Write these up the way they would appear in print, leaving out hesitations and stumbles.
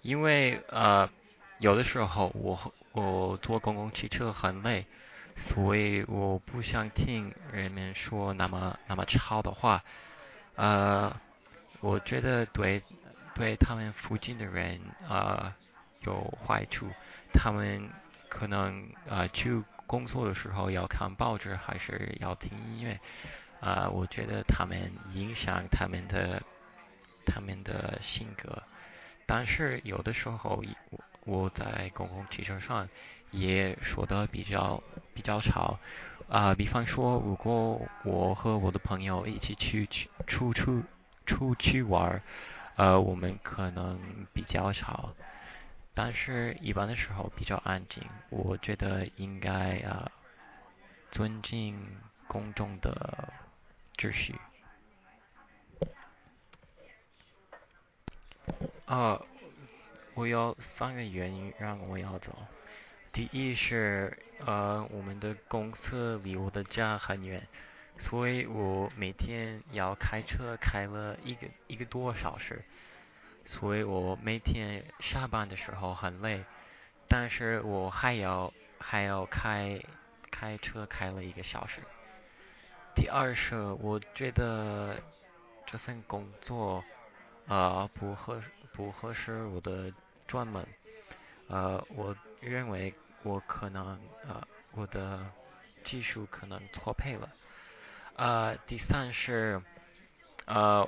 因为有的时候我坐公共汽车很累，所以我不想听人们说那么吵的话。呃，我觉得对他们附近的人有坏处，他们可能去工作的时候要看报纸还是要听音乐，我觉得他们影响他们的性格。但是有的时候我在公共汽车上也说的比较吵，比方说，如果我和我的朋友一起出去玩，我们可能比较吵，但是一般的时候比较安静。我觉得应该尊敬公众的秩序。啊，我有三个原因让我要走。第一是我们的公司离我的家很远，所以我每天要开车开了一个多小时，所以我每天下班的时候很累，但是我还要开车开了1个小时。第二是我觉得这份工作不合适我的专门，我认为我的技术可能错配了。第三是呃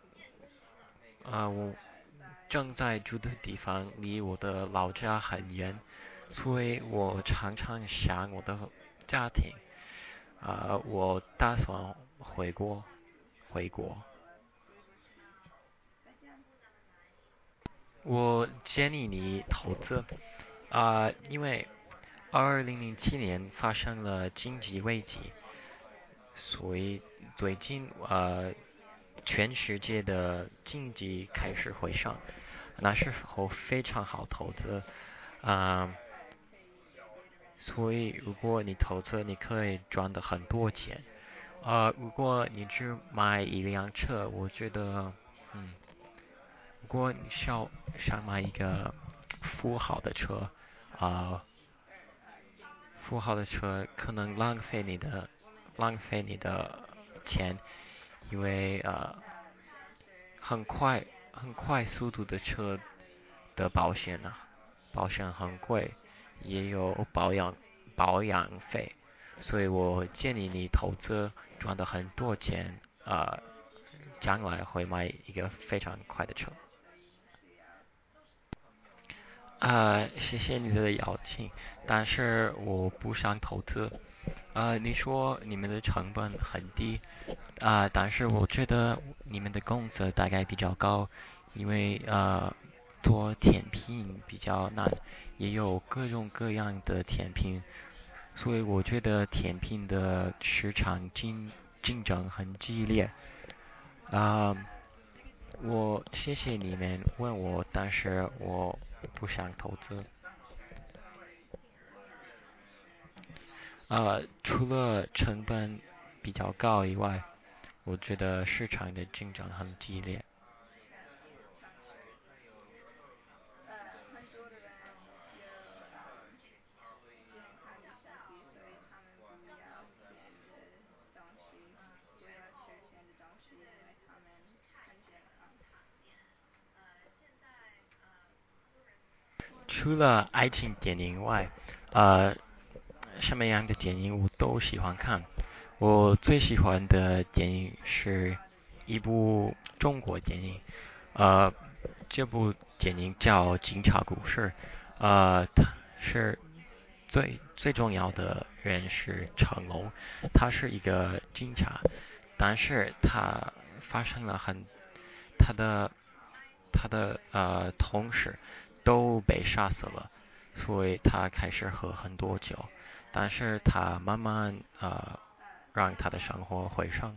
我正在住的地方离我的老家很远，所以我常常想我的家庭。我打算回国。我建议你投资，因为2007年发生了经济危机，所以最近全世界的经济开始回升，那时候非常好投资。啊、所以如果你投资，你可以赚的很多钱。如果你只买一辆车，我觉得，嗯，如果你想买一个富豪的车，啊、富豪的车可能浪费你的钱，因为很快速度的车的保险很贵，也有保养费，所以我建议你投资赚的很多钱，将来会买一个非常快的车。谢谢你的邀请，但是我不想投资。你说你们的成本很低，但是我觉得你们的工资大概比较高，因为做甜品比较难，也有各种各样的甜品，所以我觉得甜品的市场竞争很激烈。啊、我谢谢你们问我，但是我不想投资。除了成本比较高以外，我觉得市场的竞争很激烈。除了爱情电影外，呃，什么样的电影我都喜欢看。我最喜欢的电影是一部中国电影，呃，这部电影叫《警察故事》，它是最重要的人是成龙，他是一个警察，但是他发生了他的同事都被杀死了，所以他开始喝很多酒，但是他慢慢让他的生活回升。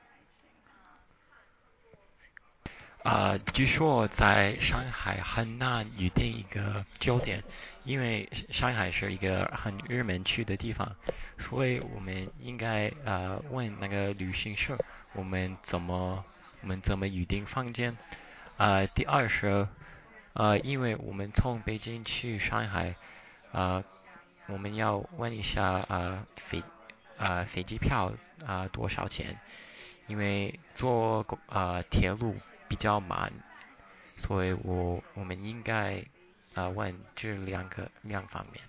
据说在上海很难预定一个酒店，因为上海是一个很热门去的地方，所以我们应该问那个旅行社，我们怎么预定房间。第二是因为我们从北京去上海，呃，我们要问一下飞机票多少钱？因为坐铁路比较慢，所以我们应该问这两方面。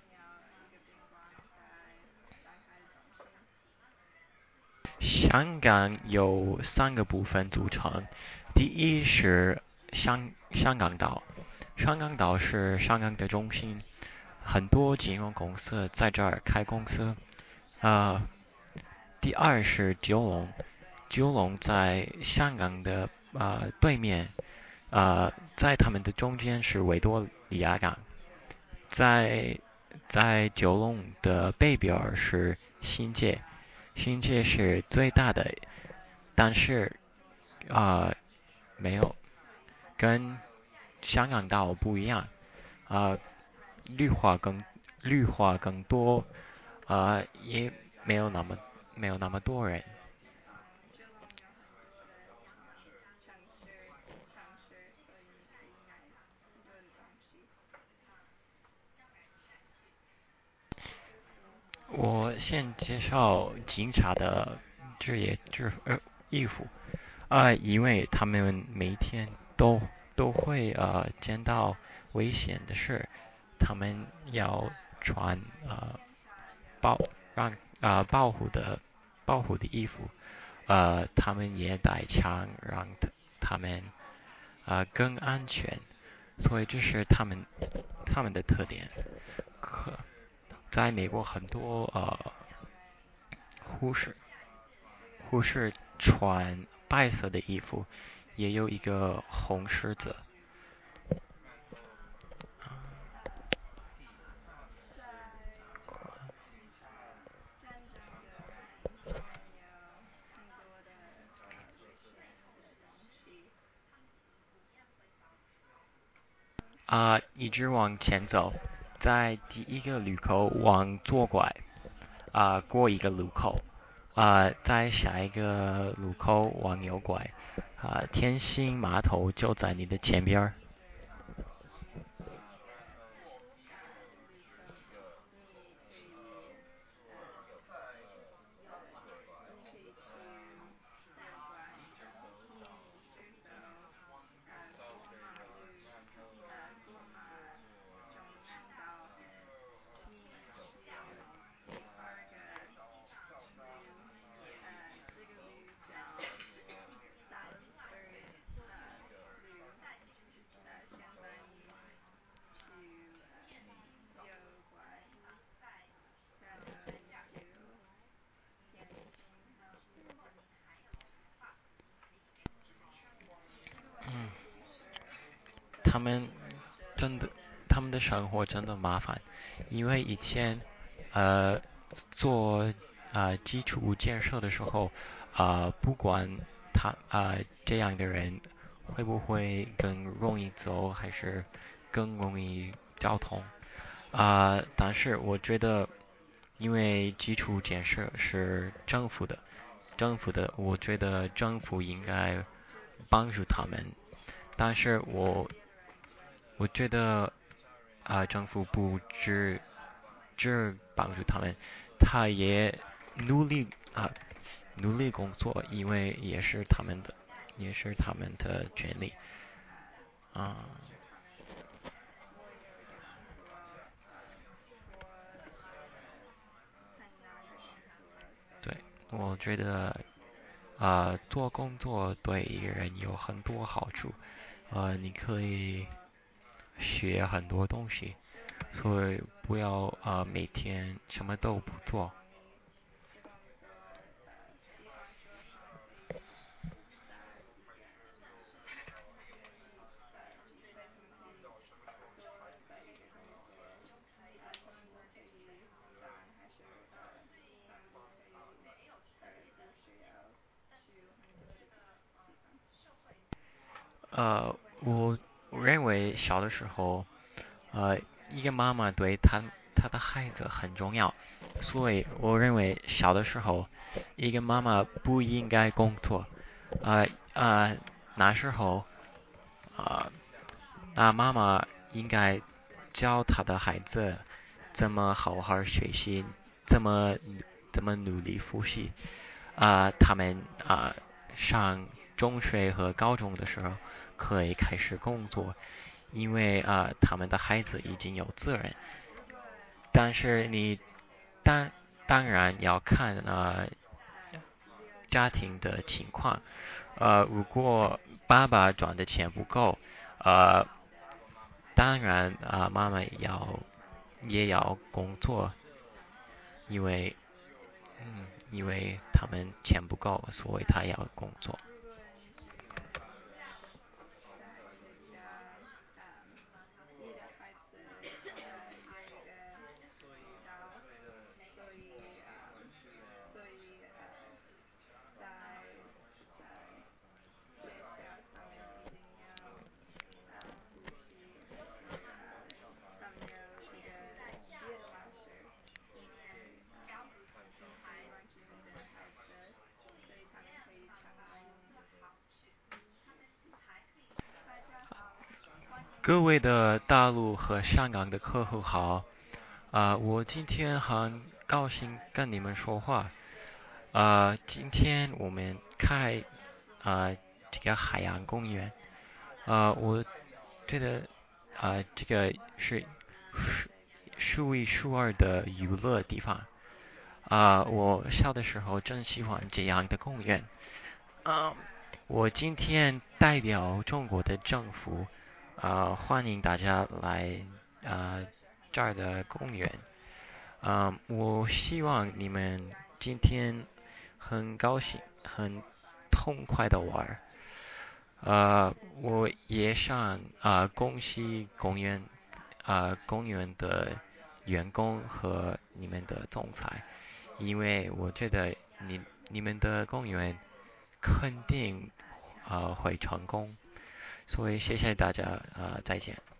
香港有三个部分组成，第一是香港岛，香港岛是香港的中心，很多金融公司在这儿开公司。呃，第二是九龙，九龙在香港的对面，在他们的中间是维多利亚港，在九龙的北边是新界，新界是最大的，但是啊、没有跟香港岛不一样，啊、绿化更绿化更多，也没有那么多人。我先介绍警察的职业衣服，因为他们每天都会见到危险的事，他们要穿保让保护的衣服，他们也带枪，让他们更安全，所以这是他们的特点。可在美国很多护士穿白色的衣服，也有一个红十字。一直往前走，在第一个路口往左拐，过一个路口，在下一个路口往右拐，天星码头就在你的前边儿。嗯，他们真的，他们的生活真的麻烦，因为以前呃做基础建设的时候，不管这样的人会不会更容易走，还是更容易交通但是我觉得，因为基础建设是政府的，我觉得政府应该帮助他们。但是我觉得政府不只帮助他们，他也努力努力工作，因为也是他们的权利啊、对，我觉得做工作对一个人有很多好处，你可以学很多东西，所以不要每天什么都不做。我认为小的时候，呃，一个妈妈对她的孩子很重要，所以我认为小的时候，一个妈妈不应该工作，呃那时候，啊、 那妈妈应该教他的孩子怎么好好学习，怎么怎么努力复习。他们上中学和高中的时候可以开始工作，因为他们的孩子已经有责任。但是你当当然要看家庭的情况。如果爸爸赚的钱不够，呃，当然妈妈也要工作，因为因为他们钱不够，所以他要工作。各位的大陆和香港的客户好，我今天很高兴跟你们说话。今天我们开这个海洋公园。我觉得这个是数一数二的娱乐地方。我小的时候真喜欢这样的公园。啊、我今天代表中国的政府，欢迎大家来啊、这儿的公园。我希望你们今天很高兴、很痛快的玩儿。我也想恭喜公园的员工和你们的总裁，因为我觉得你们的公园肯定会成功，所以谢谢大家，再见。